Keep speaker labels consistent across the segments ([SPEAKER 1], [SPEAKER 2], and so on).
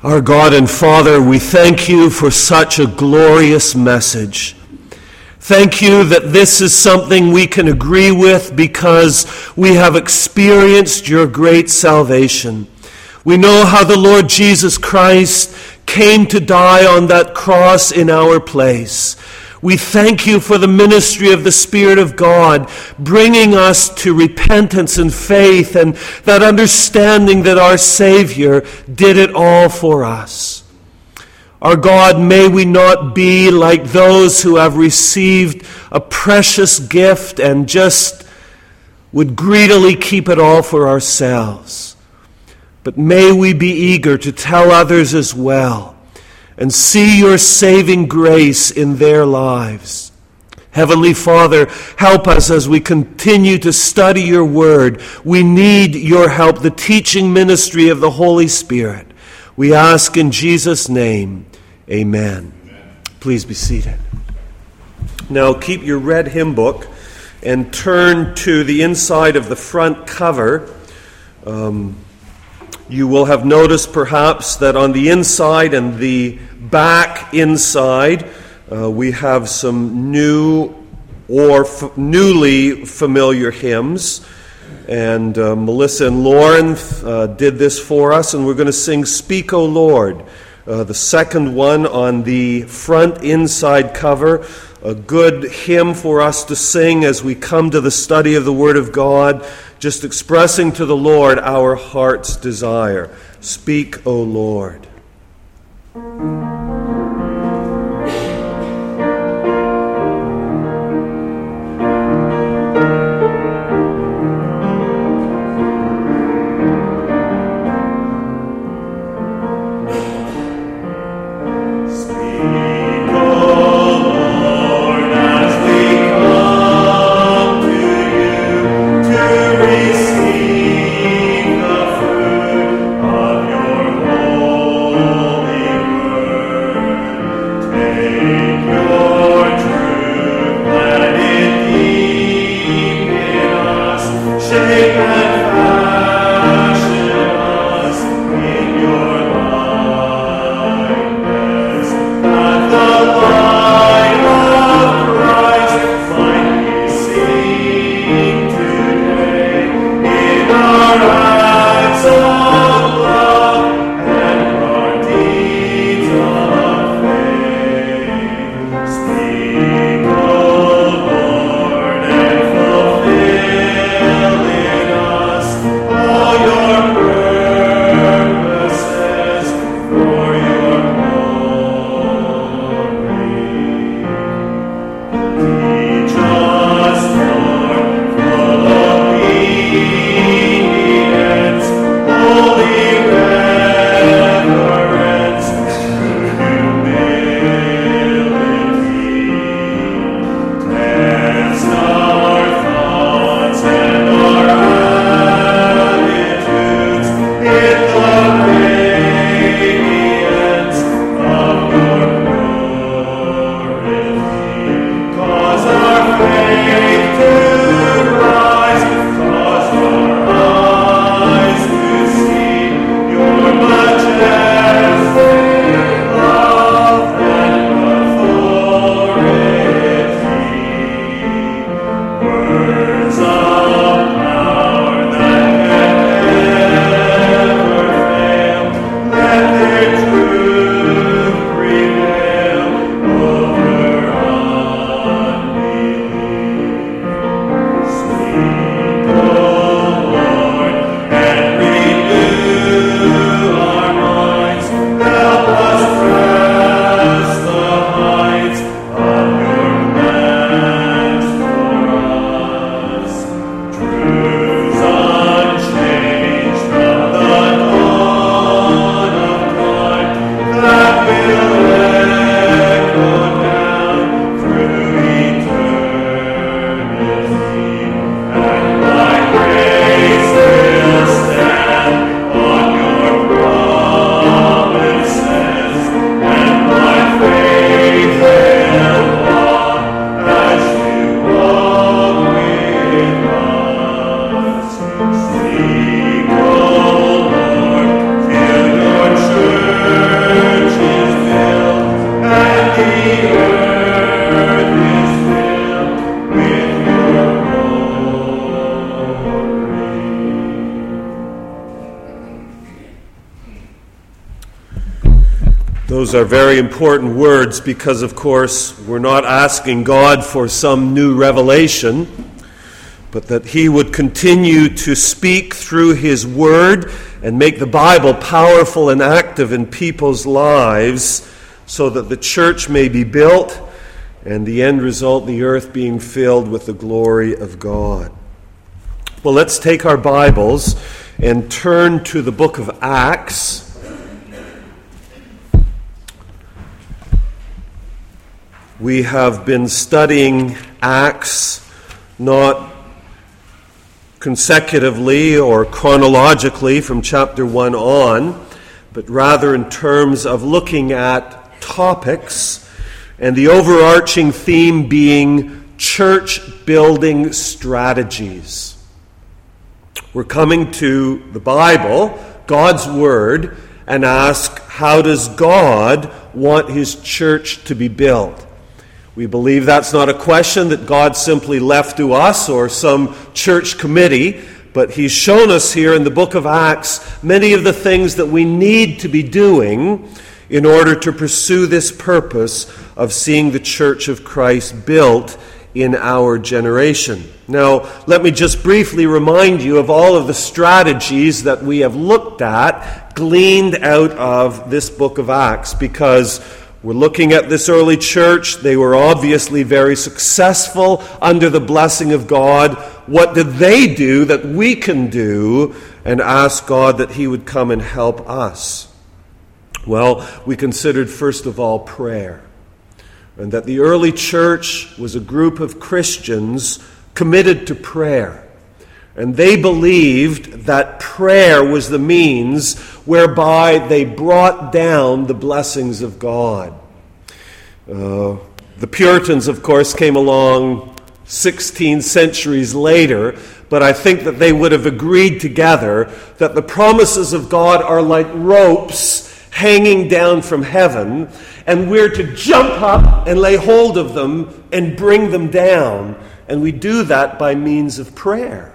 [SPEAKER 1] Our God and Father, we thank you for such a glorious message. Thank you that this is something we can agree with because we have experienced your great salvation. We know how the Lord Jesus Christ came to die on that cross in our place. We thank you for the ministry of the Spirit of God, bringing us to repentance and faith and that understanding that our Savior did it all for us. Our God, may we not be like those who have received a precious gift and just would greedily keep it all for ourselves. But may we be eager to tell others as well and see your saving grace in their lives. Heavenly Father, help us as we continue to study your word. We need your help, the teaching ministry of the Holy Spirit. We ask in Jesus' name, amen. Please be seated. Now keep your red hymn book and turn to the inside of the front cover. You will have noticed perhaps that on the inside and the back inside, we have some new or newly familiar hymns. And Melissa and Lauren did this for us, and we're going to sing Speak, O Lord, the second one on the front inside cover. A good hymn for us to sing as we come to the study of the Word of God, just expressing to the Lord our heart's desire. Speak, O Lord.
[SPEAKER 2] Receive the fruit of your holy word.
[SPEAKER 1] Those are very important words because, of course, we're not asking God for some new revelation, but that He would continue to speak through His Word and make the Bible powerful and active in people's lives so that the church may be built and the end result, the earth being filled with the glory of God. Well, let's take our Bibles and turn to the book of Acts. We have been studying Acts not consecutively or chronologically from chapter 1 on, but rather in terms of looking at topics, and the overarching theme being church-building strategies. We're coming to the Bible, God's Word, and ask, how does God want His church to be built? We believe that's not a question that God simply left to us or some church committee, but He's shown us here in the book of Acts many of the things that we need to be doing in order to pursue this purpose of seeing the church of Christ built in our generation. Now, let me just briefly remind you of all of the strategies that we have looked at, gleaned out of this book of Acts, because we're looking at this early church. They were obviously very successful under the blessing of God. What did they do that we can do? And ask God that He would come and help us. Well, we considered first of all prayer. And that the early church was a group of Christians committed to prayer. And they believed that prayer was the means whereby they brought down the blessings of God. The Puritans, of course, came along 16 centuries later, but I think that they would have agreed together that the promises of God are like ropes hanging down from heaven, and we're to jump up and lay hold of them and bring them down. And we do that by means of prayer.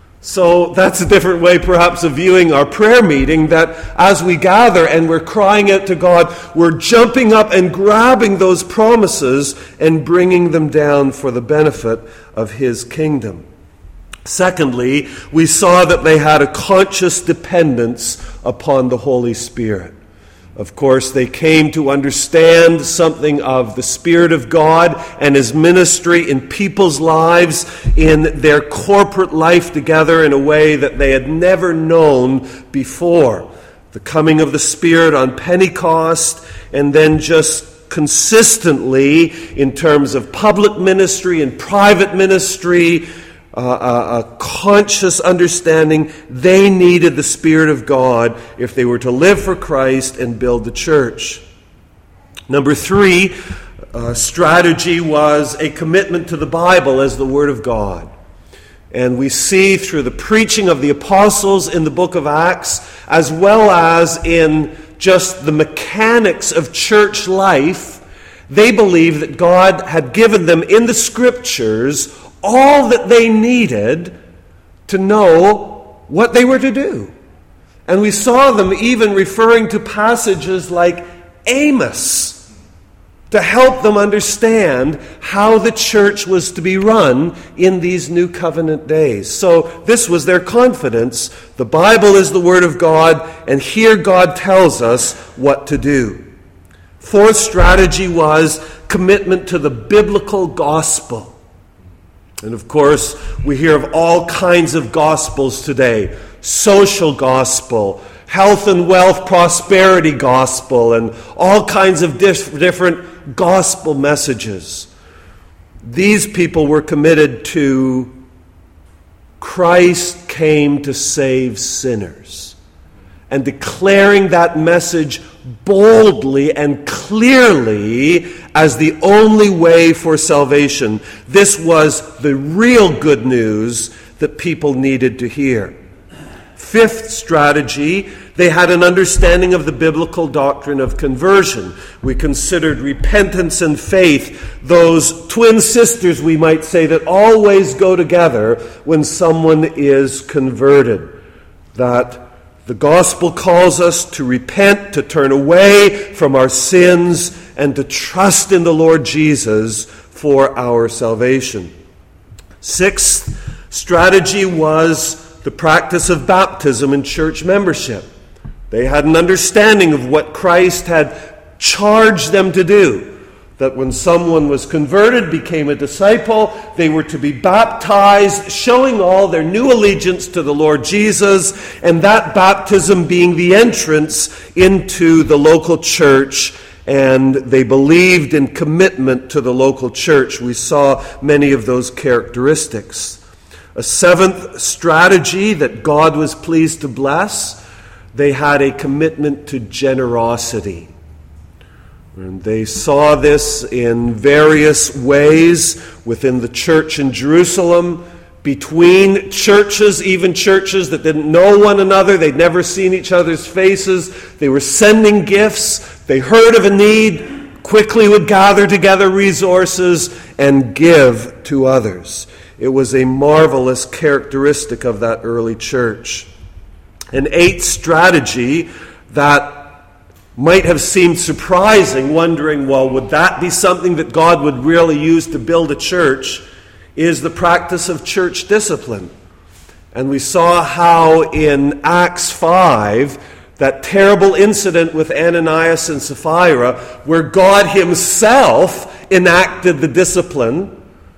[SPEAKER 1] So that's a different way perhaps of viewing our prayer meeting, that as we gather and we're crying out to God, we're jumping up and grabbing those promises and bringing them down for the benefit of His kingdom. Secondly, we saw that they had a conscious dependence upon the Holy Spirit. Of course, they came to understand something of the Spirit of God and His ministry in people's lives, in their corporate life together in a way that they had never known before. The coming of the Spirit on Pentecost, and then just consistently in terms of public ministry and private ministry, a conscious understanding they needed the Spirit of God if they were to live for Christ and build the church. Number 3, strategy was a commitment to the Bible as the Word of God. And we see through the preaching of the apostles in the book of Acts, as well as in just the mechanics of church life, they believed that God had given them in the Scriptures all that they needed to know what they were to do. And we saw them even referring to passages like Amos to help them understand how the church was to be run in these new covenant days. So this was their confidence. The Bible is the Word of God, and here God tells us what to do. 4th strategy was commitment to the biblical gospel. And of course, we hear of all kinds of gospels today. Social gospel, health and wealth, prosperity gospel, and all kinds of different gospel messages. These people were committed to Christ came to save sinners, and declaring that message boldly and clearly as the only way for salvation. This was the real good news that people needed to hear. 5th strategy, they had an understanding of the biblical doctrine of conversion. We considered repentance and faith, those twin sisters, we might say, that always go together when someone is converted. That The gospel calls us to repent, to turn away from our sins, and to trust in the Lord Jesus for our salvation. Sixth strategy was the practice of baptism in church membership. They had an understanding of what Christ had charged them to do. That when someone was converted, became a disciple, they were to be baptized, showing all their new allegiance to the Lord Jesus, and that baptism being the entrance into the local church, and they believed in commitment to the local church. We saw many of those characteristics. A seventh strategy that God was pleased to bless, they had a commitment to generosity. And they saw this in various ways within the church in Jerusalem, between churches, even churches that didn't know one another. They'd never seen each other's faces. They were sending gifts. They heard of a need, quickly would gather together resources and give to others. It was a marvelous characteristic of that early church. An eighth strategy that might have seemed surprising, wondering, well, would that be something that God would really use to build a church, is the practice of church discipline. And we saw how in Acts 5, that terrible incident with Ananias and Sapphira, where God himself enacted the discipline,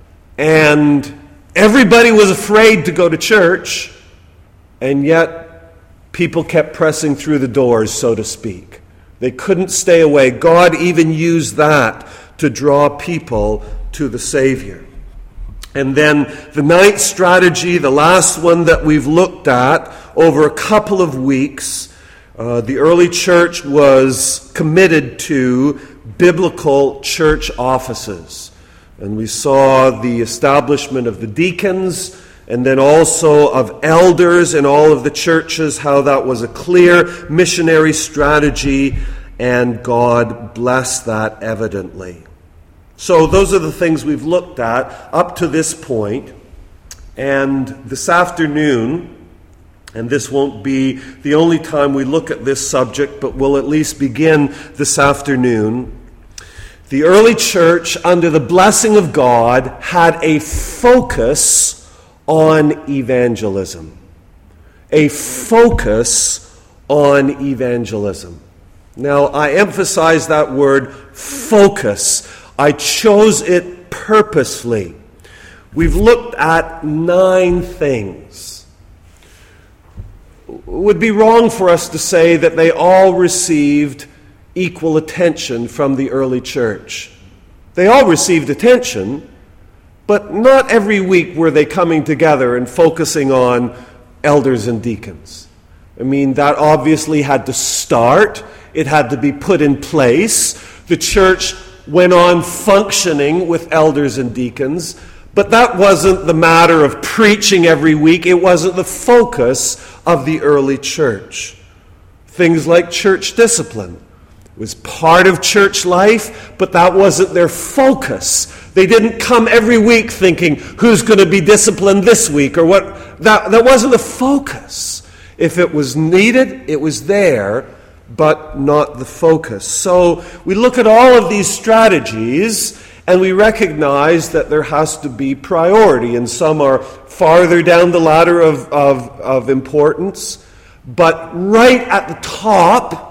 [SPEAKER 1] and everybody was afraid to go to church, and yet people kept pressing through the doors, so to speak. They couldn't stay away. God even used that to draw people to the Savior. And then the ninth strategy, the last one that we've looked at over a couple of weeks, the early church was committed to biblical church offices. And we saw the establishment of the deacons, and then also of elders in all of the churches, how that was a clear missionary strategy, and God blessed that evidently. So those are the things we've looked at up to this point. And this afternoon, and this won't be the only time we look at this subject, but we'll at least begin this afternoon. The early church, under the blessing of God, had a focus on evangelism. A focus on evangelism. Now, I emphasize that word focus. I chose it purposely. We've looked at 9 things. It would be wrong for us to say that they all received equal attention from the early church. They all received attention, but not every week were they coming together and focusing on elders and deacons. I mean, that obviously had to start. It had to be put in place. The church went on functioning with elders and deacons, but that wasn't the matter of preaching every week. It wasn't the focus of the early church. Things like church discipline was part of church life, but that wasn't their focus. They didn't come every week thinking, who's going to be disciplined this week, or what. That wasn't the focus. If it was needed, it was there, but not the focus. So we look at all of these strategies, and we recognize that there has to be priority, and some are farther down the ladder of importance. But right at the top,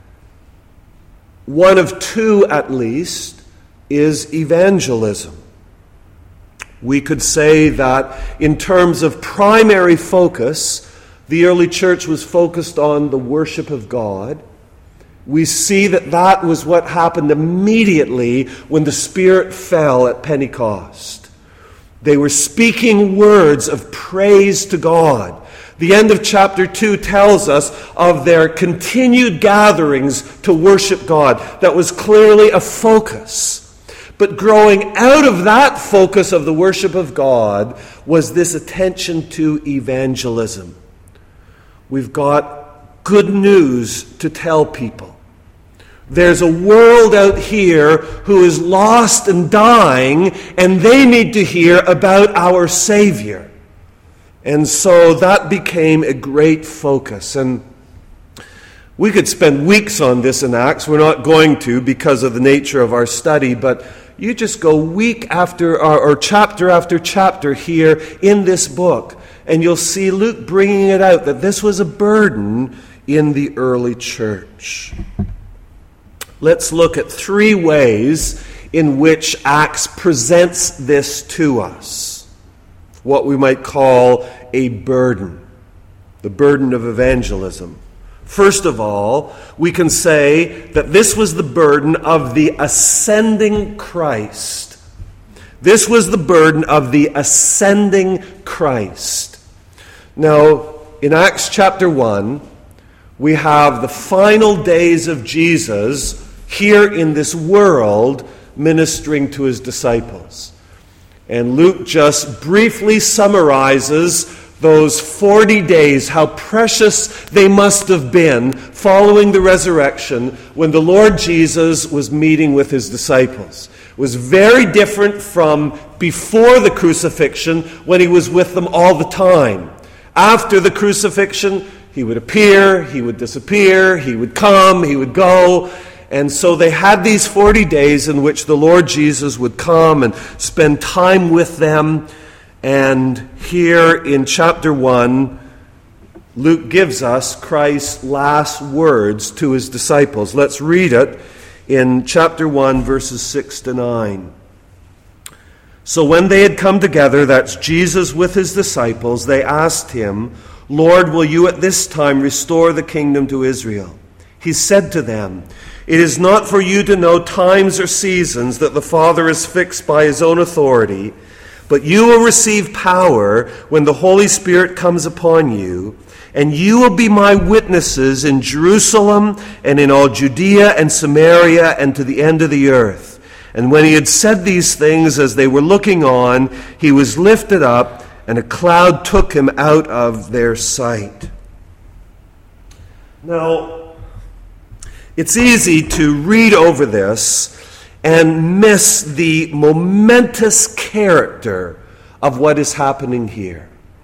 [SPEAKER 1] one of 2 at least, is evangelism. We could say that in terms of primary focus, the early church was focused on the worship of God. We see that that was what happened immediately when the Spirit fell at Pentecost. They were speaking words of praise to God. The end of chapter 2 tells us of their continued gatherings to worship God. That was clearly a focus. But growing out of that focus of the worship of God was this attention to evangelism. We've got good news to tell people. There's a world out here who is lost and dying, and they need to hear about our Savior. And so that became a great focus. And We could spend weeks on this in Acts. We're not going to because of the nature of our study, but you just go week after or chapter after chapter here in this book, and you'll see Luke bringing it out that this was a burden in the early church. Let's look at 3 ways in which Acts presents this to us, what we might call a burden, the burden of evangelism. First of all, we can say that this was the burden of the ascending Christ. This was the burden of the ascending Christ. Now, in Acts chapter 1, we have the final days of Jesus here in this world ministering to his disciples. And Luke just briefly summarizes those 40 days, how precious they must have been following the resurrection when the Lord Jesus was meeting with his disciples. It was very different from before the crucifixion when he was with them all the time. After the crucifixion, he would appear, he would disappear, he would come, he would go. And so they had these 40 days in which the Lord Jesus would come and spend time with them. And here in chapter 1, Luke gives us Christ's last words to his disciples. Let's read it in chapter 1, verses 6 to 9. So when they had come together, that's Jesus with his disciples, they asked him, "Lord, will you at this time restore the kingdom to Israel?" He said to them, "It is not for you to know times or seasons that the Father has fixed by his own authority, but you will receive power when the Holy Spirit comes upon you, and you will be my witnesses in Jerusalem and in all Judea and Samaria and to the end of the earth." And when he had said these things, as they were looking on, he was lifted up, and a cloud took him out of their sight. Now, it's easy to read over this and miss the momentous character of what is happening here.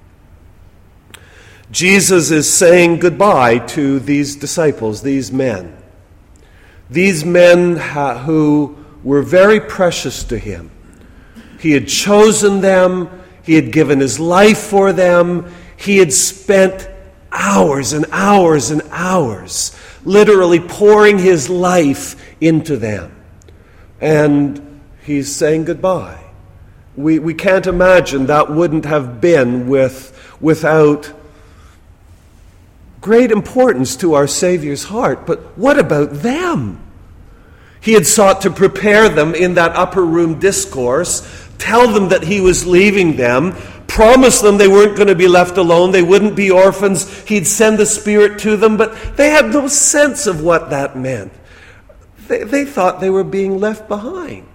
[SPEAKER 1] Jesus is saying goodbye to these disciples, these men. These men who were very precious to him. He had chosen them. He had given his life for them. He had spent hours and hours and hours literally pouring his life into them. And he's saying goodbye. We can't imagine that wouldn't have been without great importance to our Savior's heart. But what about them? He had sought to prepare them in that upper room discourse, tell them that he was leaving them, promise them they weren't going to be left alone, they wouldn't be orphans, he'd send the Spirit to them, but they had no sense of what that meant. They thought they were being left behind.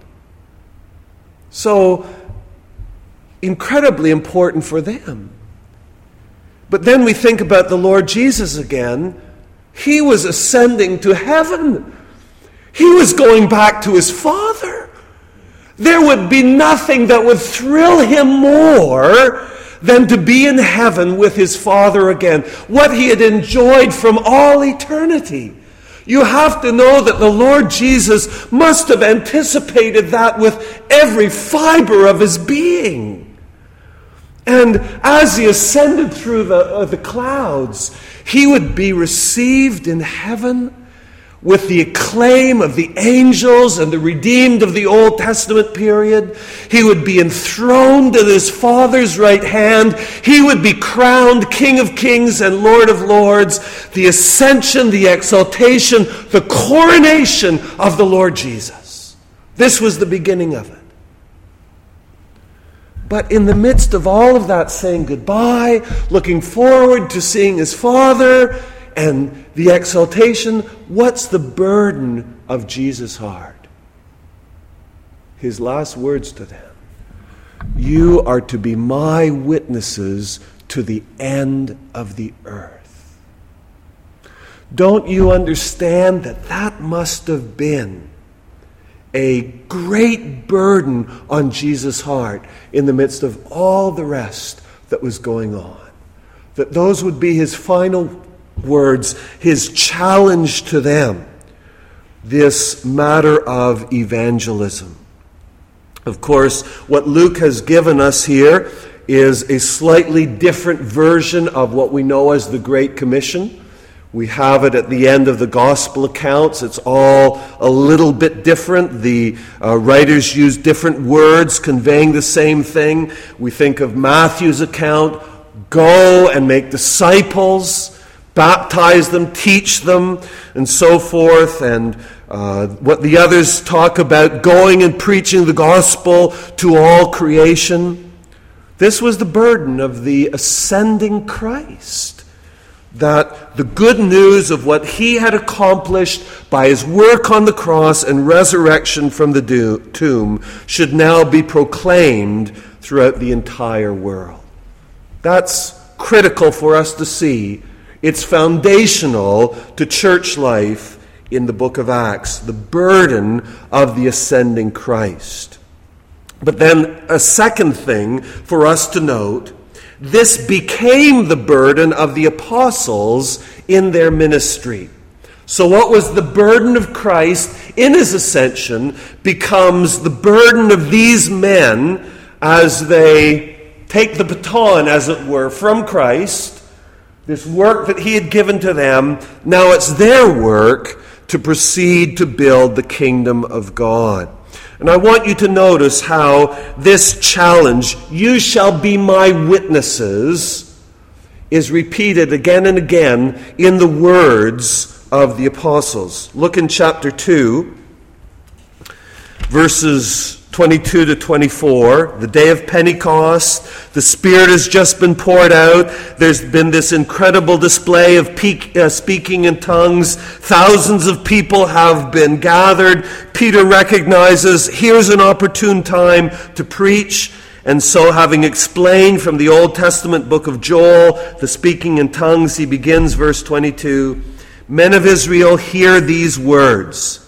[SPEAKER 1] So, incredibly important for them. But then we think about the Lord Jesus again. He was ascending to heaven. He was going back to his Father. There would be nothing that would thrill him more than to be in heaven with his Father again. What he had enjoyed from all eternity. You have to know that the Lord Jesus must have anticipated that with every fiber of his being. And as he ascended through the clouds, he would be received in heaven with the acclaim of the angels and the redeemed of the Old Testament period. He would be enthroned at his Father's right hand. He would be crowned King of Kings and Lord of Lords. The ascension, the exaltation, the coronation of the Lord Jesus. This was the beginning of it. But in the midst of all of that, saying goodbye, looking forward to seeing his Father, and the exaltation, what's the burden of Jesus' heart? His last words to them. You are to be my witnesses to the end of the earth. Don't you understand that that must have been a great burden on Jesus' heart in the midst of all the rest that was going on? That those would be his final words, his challenge to them, this matter of evangelism. Of course, what Luke has given us here is a slightly different version of what we know as the Great Commission. We have it at the end of the gospel accounts. It's all a little bit different. The writers use different words conveying the same thing. We think of Matthew's account, go and make disciples, baptize them, teach them, and so forth. And what the others talk about, going and preaching the gospel to all creation. This was the burden of the ascending Christ, that the good news of what he had accomplished by his work on the cross and resurrection from the tomb should now be proclaimed throughout the entire world. That's critical for us to see. It's foundational to church life in the book of Acts, the burden of the ascending Christ. But then a second thing for us to note, this became the burden of the apostles in their ministry. So what was the burden of Christ in his ascension becomes the burden of these men as they take the baton, as it were, from Christ, this work that he had given to them. Now it's their work to proceed to build the kingdom of God. And I want you to notice how this challenge, you shall be my witnesses, is repeated again and again in the words of the apostles. Look in chapter 2, verses 22 to 24, the day of Pentecost, the Spirit has just been poured out. There's been this incredible display of speaking in tongues. Thousands of people have been gathered. Peter recognizes here's an opportune time to preach. And so, having explained from the Old Testament book of Joel, the speaking in tongues, he begins verse 22, Men of Israel, hear these words.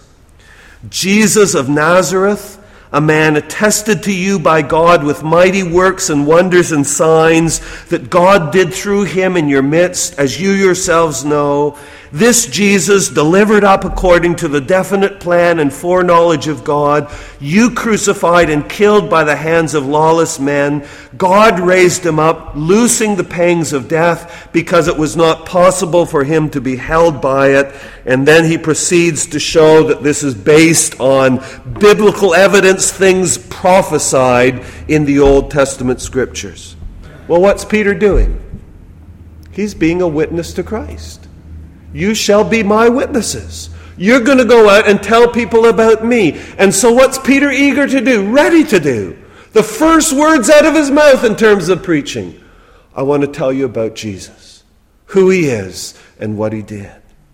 [SPEAKER 1] Jesus of Nazareth, a man attested to you by God with mighty works and wonders and signs that God did through him in your midst, as you yourselves know. This Jesus, delivered up according to the definite plan and foreknowledge of God, you crucified and killed by the hands of lawless men. God raised him up, loosing the pangs of death, because it was not possible for him to be held by it. And then he proceeds to show that this is based on biblical evidence, things prophesied in the Old Testament scriptures. Well, what's Peter doing? He's being a witness to Christ. You shall be my witnesses. You're going to go out and tell people about me. And so what's Peter eager to do, ready to do? The first words out of his mouth in terms of preaching. I want to tell you about Jesus, who he is and what he did.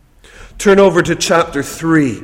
[SPEAKER 1] Turn over to chapter 3.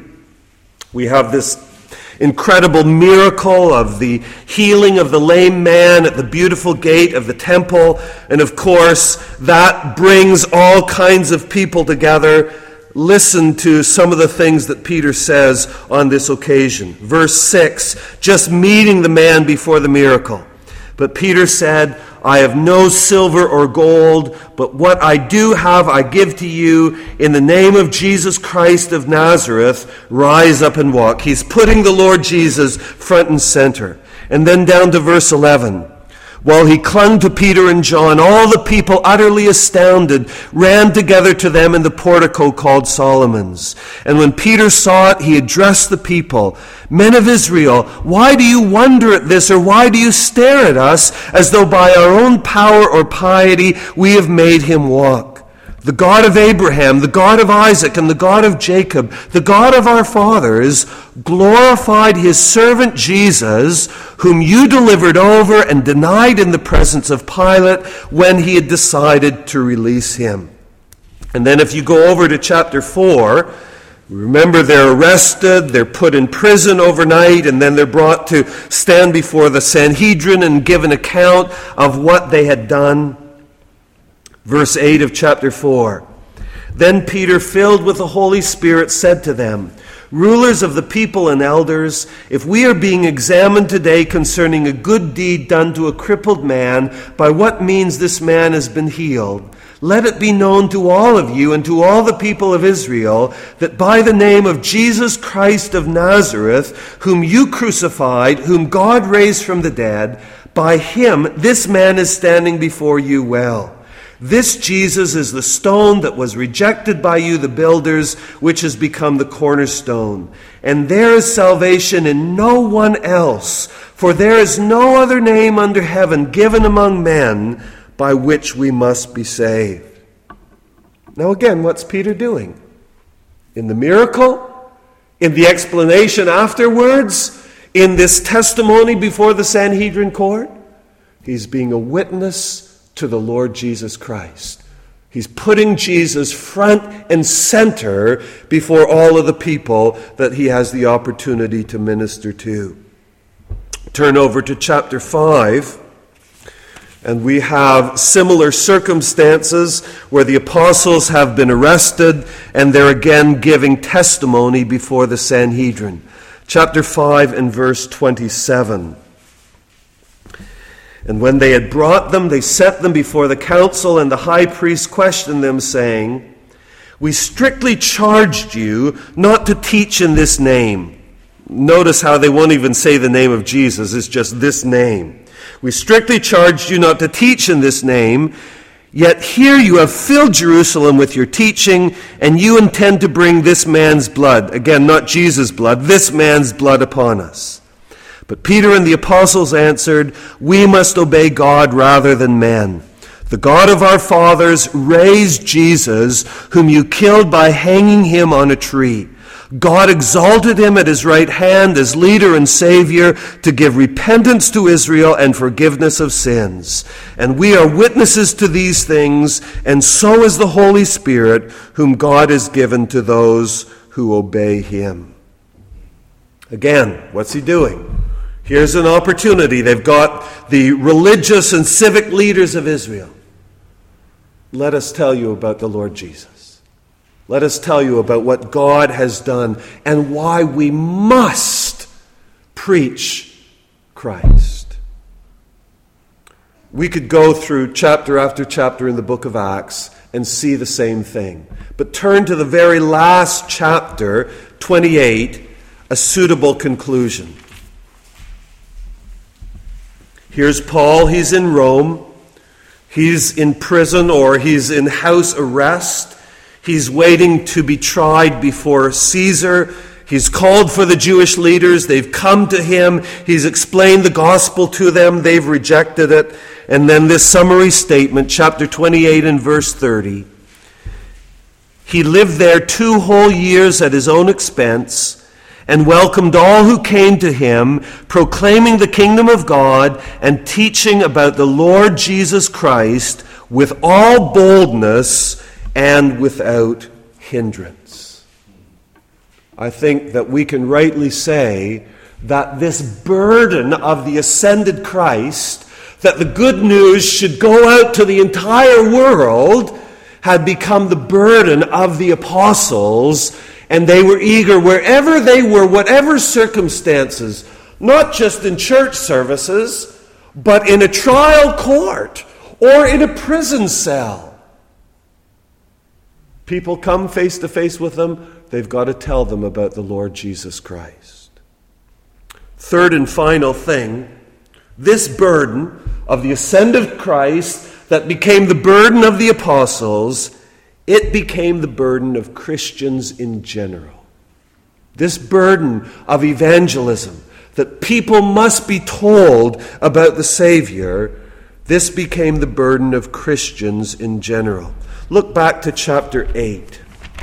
[SPEAKER 1] We have this incredible miracle of the healing of the lame man at the beautiful gate of the temple. And of course, that brings all kinds of people together. Listen to some of the things that Peter says on this occasion. Verse 6, just meeting the man before the miracle. But Peter said, I have no silver or gold, but what I do have I give to you. In the name of Jesus Christ of Nazareth, rise up and walk. He's putting the Lord Jesus front and center. And then down to verse 11. While he clung to Peter and John, all the people, utterly astounded, ran together to them in the portico called Solomon's. And when Peter saw it, he addressed the people, Men of Israel, why do you wonder at this, or why do you stare at us as though by our own power or piety we have made him walk? The God of Abraham, the God of Isaac, and the God of Jacob, the God of our fathers, glorified his servant Jesus, whom you delivered over and denied in the presence of Pilate when he had decided to release him. And then if you go over to chapter 4, remember they're arrested, they're put in prison overnight, and then they're brought to stand before the Sanhedrin and give an account of what they had done. Verse 8 of chapter 4. Then Peter, filled with the Holy Spirit, said to them, Rulers of the people and elders, if we are being examined today concerning a good deed done to a crippled man, by what means this man has been healed, Let it be known to all of you and to all the people of Israel that by the name of Jesus Christ of Nazareth, whom you crucified, whom God raised from the dead, by him this man is standing before you well. This Jesus is the stone that was rejected by you, the builders, which has become the cornerstone. And there is salvation in no one else, for there is no other name under heaven given among men by which we must be saved. Now again, what's Peter doing? In the miracle? In the explanation afterwards? In this testimony before the Sanhedrin court? He's being a witness to the Lord Jesus Christ. He's putting Jesus front and center before all of the people that he has the opportunity to minister to. Turn over to chapter 5, and we have similar circumstances where the apostles have been arrested and they're again giving testimony before the Sanhedrin. Chapter 5 and verse 27. And when they had brought them, they set them before the council, and the high priest questioned them, saying, "We strictly charged you not to teach in this name." Notice how they won't even say the name of Jesus. It's just this name. "We strictly charged you not to teach in this name, yet here you have filled Jerusalem with your teaching, and you intend to bring this man's blood," again, not Jesus' blood, "this man's blood upon us." But Peter and the apostles answered, "We must obey God rather than men. The God of our fathers raised Jesus, whom you killed by hanging him on a tree. God exalted him at his right hand as leader and savior to give repentance to Israel and forgiveness of sins. And we are witnesses to these things, and so is the Holy Spirit, whom God has given to those who obey him." Again, what's he doing? Here's an opportunity. They've got the religious and civic leaders of Israel. Let us tell you about the Lord Jesus. Let us tell you about what God has done and why we must preach Christ. We could go through chapter after chapter in the book of Acts and see the same thing. But turn to the very last chapter, 28, a suitable conclusion. Here's Paul. He's in Rome. He's in prison, or he's in house arrest. He's waiting to be tried before Caesar. He's called for the Jewish leaders. They've come to him. He's explained the gospel to them. They've rejected it. And then this summary statement, chapter 28 and verse 30. He lived there 2 whole years at his own expense, and welcomed all who came to him, proclaiming the kingdom of God and teaching about the Lord Jesus Christ with all boldness and without hindrance. I think that we can rightly say that this burden of the ascended Christ, that the good news should go out to the entire world, had become the burden of the apostles. And they were eager wherever they were, whatever circumstances, not just in church services, but in a trial court or in a prison cell. People come face to face with them, they've got to tell them about the Lord Jesus Christ. Third and final thing, this burden of the ascended Christ that became the burden of the apostles, it became the burden of Christians in general. This burden of evangelism, that people must be told about the Savior, this became the burden of Christians in general. Look back to chapter 8.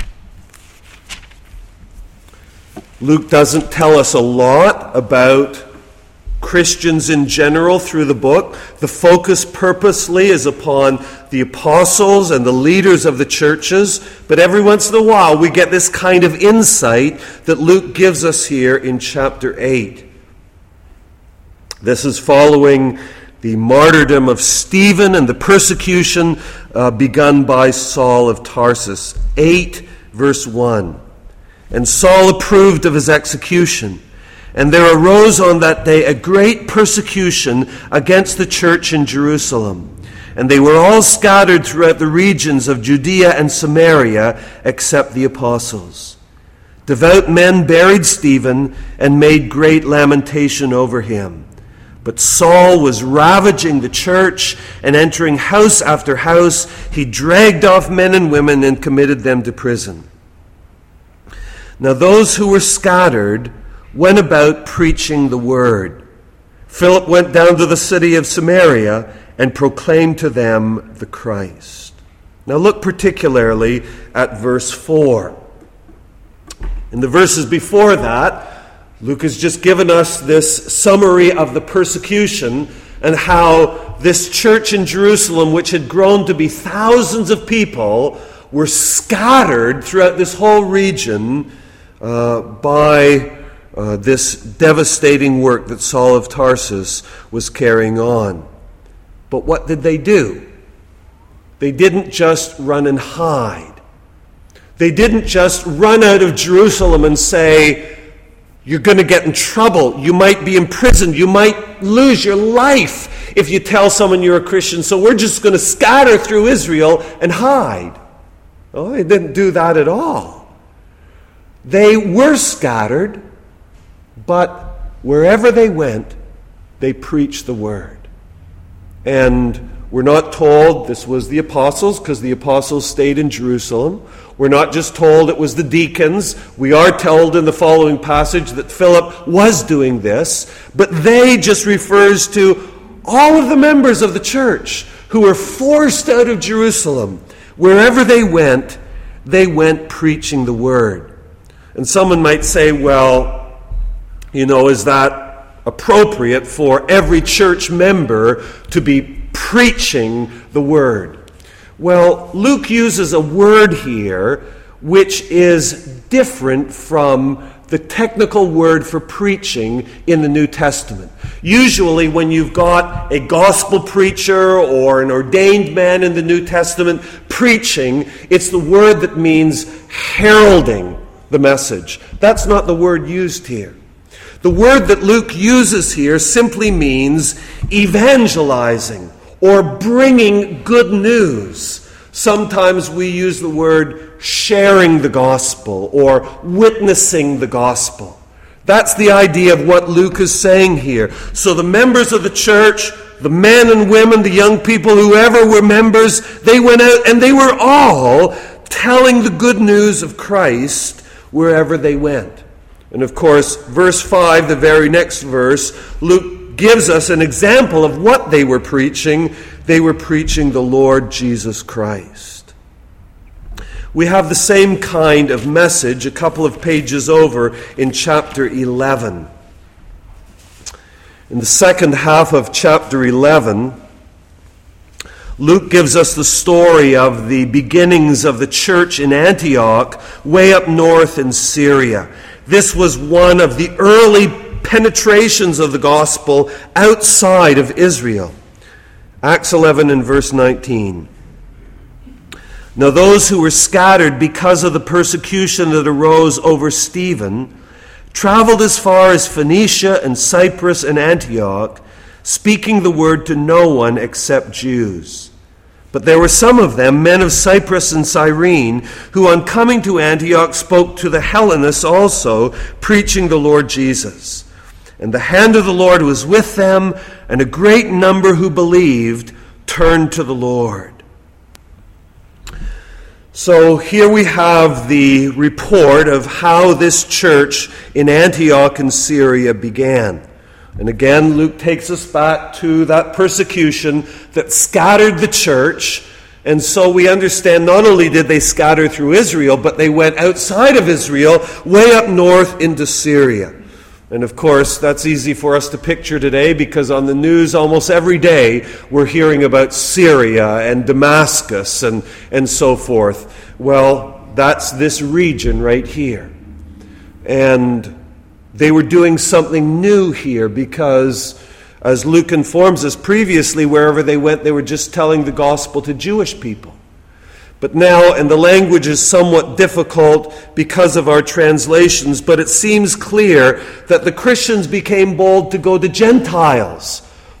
[SPEAKER 1] Luke doesn't tell us a lot about Christians in general through the book. The focus purposely is upon the apostles and the leaders of the churches, but every once in a while we get this kind of insight that Luke gives us here in chapter 8. This is following the martyrdom of Stephen and the persecution begun by Saul of Tarsus. 8 verse 1. And Saul approved of his execution. And there arose on that day a great persecution against the church in Jerusalem. and they were all scattered throughout the regions of Judea and Samaria, except the apostles. Devout men buried Stephen and made great lamentation over him. But Saul was ravaging the church, and entering house after house, he dragged off men and women and committed them to prison. Now those who were scattered went about preaching the word. Philip went down to the city of Samaria and proclaimed to them the Christ. Now look particularly at verse 4. In the verses before that, Luke has just given us this summary of the persecution and how this church in Jerusalem, which had grown to be thousands of people, were scattered throughout this whole region by this devastating work that Saul of Tarsus was carrying on. But what did they do? They didn't just run and hide. They didn't just run out of Jerusalem and say, you're going to get in trouble. You might be imprisoned. You might lose your life if you tell someone you're a Christian. So we're just going to scatter through Israel and hide. Oh, they didn't do that at all. They were scattered, but wherever they went, they preached the word. And we're not told this was the apostles, because the apostles stayed in Jerusalem. We're not just told it was the deacons. We are told in the following passage that Philip was doing this, but they just refers to all of the members of the church who were forced out of Jerusalem. Wherever they went preaching the word. And someone might say, well, is that appropriate for every church member to be preaching the word? Well, Luke uses a word here which is different from the technical word for preaching in the New Testament. Usually when you've got a gospel preacher or an ordained man in the New Testament preaching, it's the word that means heralding the message. That's not the word used here. The word that Luke uses here simply means evangelizing or bringing good news. Sometimes we use the word sharing the gospel or witnessing the gospel. That's the idea of what Luke is saying here. So the members of the church, the men and women, the young people, whoever were members, they went out and they were all telling the good news of Christ wherever they went. And of course, verse 5, the very next verse, Luke gives us an example of what they were preaching. They were preaching the Lord Jesus Christ. We have the same kind of message a couple of pages over in chapter 11. In the second half of chapter 11, Luke gives us the story of the beginnings of the church in Antioch, way up north in Syria. This was one of the early penetrations of the gospel outside of Israel. Acts 11 and verse 19. Now those who were scattered because of the persecution that arose over Stephen traveled as far as Phoenicia and Cyprus and Antioch, speaking the word to no one except Jews. But there were some of them, men of Cyprus and Cyrene, who on coming to Antioch spoke to the Hellenists also, preaching the Lord Jesus. And the hand of the Lord was with them, and a great number who believed turned to the Lord. So here we have the report of how this church in Antioch in Syria began. And again, Luke takes us back to that persecution that scattered the church. And so we understand not only did they scatter through Israel, but they went outside of Israel, way up north into Syria. And of course, that's easy for us to picture today because on the news almost every day we're hearing about Syria and Damascus and so forth. Well, that's this region right here. And they were doing something new here because, as Luke informs us previously, wherever they went, they were just telling the gospel to Jewish people. But now, and the language is somewhat difficult because of our translations, but it seems clear that the Christians became bold to go to Gentiles.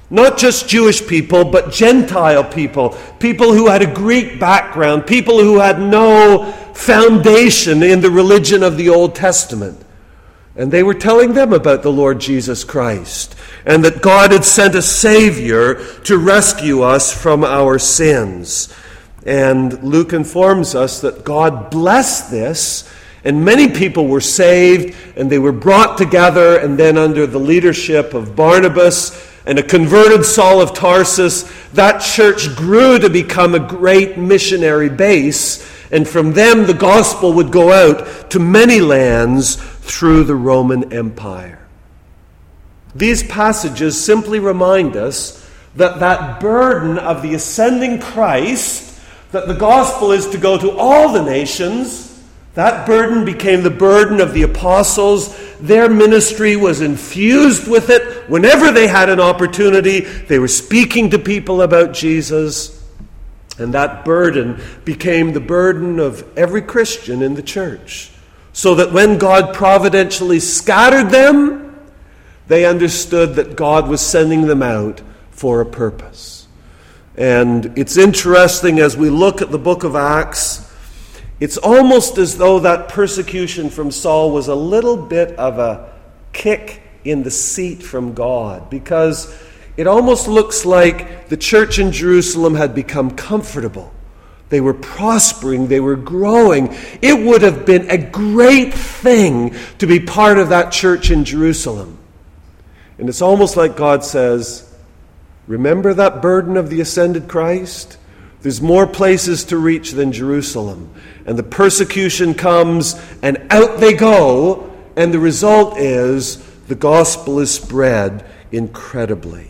[SPEAKER 1] Not just Jewish people, but Gentile people, people who had a Greek background, people who had no foundation in the religion of the Old Testament. And they were telling them about the Lord Jesus Christ, and that God had sent a Savior to rescue us from our sins. And Luke informs us that God blessed this, and many people were saved, and they were brought together, and then under the leadership of Barnabas and a converted Saul of Tarsus, that church grew to become a great missionary base, and from them the gospel would go out to many lands through the Roman Empire. These passages simply remind us that that burden of the ascending Christ, that the gospel is to go to all the nations, that burden became the burden of the apostles. Their ministry was infused with it. Whenever they had an opportunity, they were speaking to people about Jesus. And that burden became the burden of every Christian in the church. So that when God providentially scattered them, they understood that God was sending them out for a purpose. And it's interesting as we look at the book of Acts, it's almost as though that persecution from Saul was a little bit of a kick in the seat from God, because it almost looks like the church in Jerusalem had become comfortable. They were prospering, they were growing. It would have been a great thing to be part of that church in Jerusalem. And it's almost like God says, remember that burden of the ascended Christ? There's more places to reach than Jerusalem. And the persecution comes, and out they go, and the result is the gospel is spread incredibly.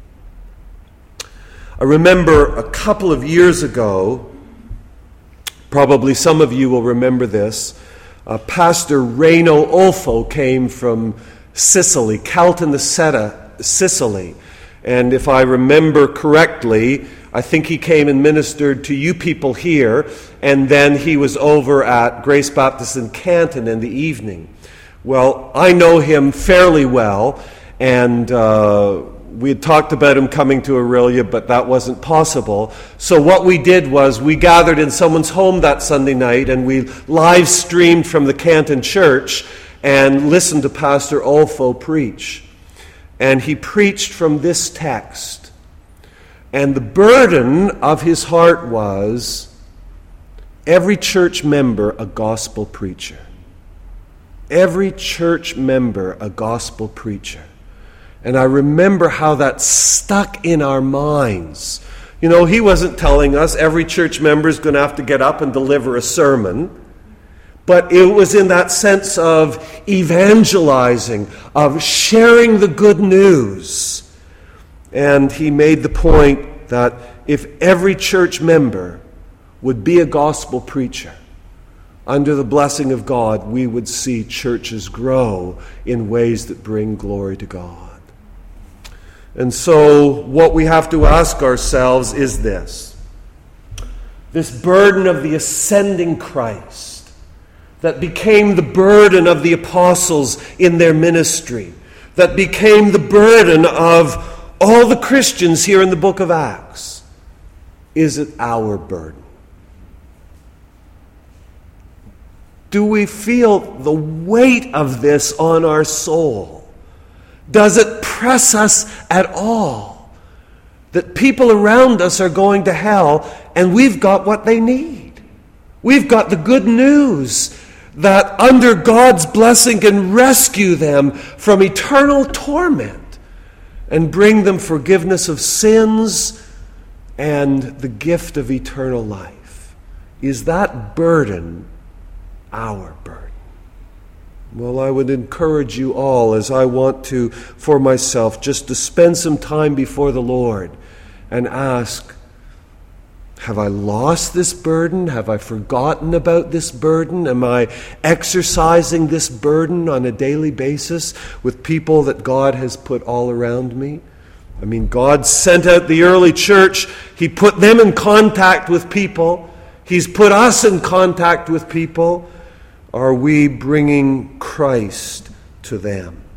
[SPEAKER 1] I remember a couple of years ago, probably some of you will remember this, Pastor Reino Olfo came from Sicily, Caltanissetta, Sicily. And if I remember correctly, I think he came and ministered to you people here, and then he was over at Grace Baptist in Canton in the evening. Well, I know him fairly well, and we had talked about him coming to Aurelia, but that wasn't possible. So what we did was we gathered in someone's home that Sunday night, and we live streamed from the Canton church and listened to Pastor Olfo preach. And he preached from this text. And the burden of his heart was every church member a gospel preacher. Every church member a gospel preacher. And I remember how that stuck in our minds. You know, he wasn't telling us every church member is going to have to get up and deliver a sermon. But it was in that sense of evangelizing, of sharing the good news. And he made the point that if every church member would be a gospel preacher, under the blessing of God, we would see churches grow in ways that bring glory to God. And so what we have to ask ourselves is this burden of the ascending Christ that became the burden of the apostles in their ministry, that became the burden of all the Christians here in the book of Acts. Is it our burden? Do we feel the weight of this on our soul? Does it press us at all? That people around us are going to hell and we've got what they need. We've got the good news that under God's blessing can rescue them from eternal torment and bring them forgiveness of sins and the gift of eternal life. Is that burden our burden? Well, I would encourage you all, as I want to for myself, just to spend some time before the Lord and ask, have I lost this burden? Have I forgotten about this burden? Am I exercising this burden on a daily basis with people that God has put all around me? I mean, God sent out the early church. He put them in contact with people. He's put us in contact with people. Are we bringing Christ to them?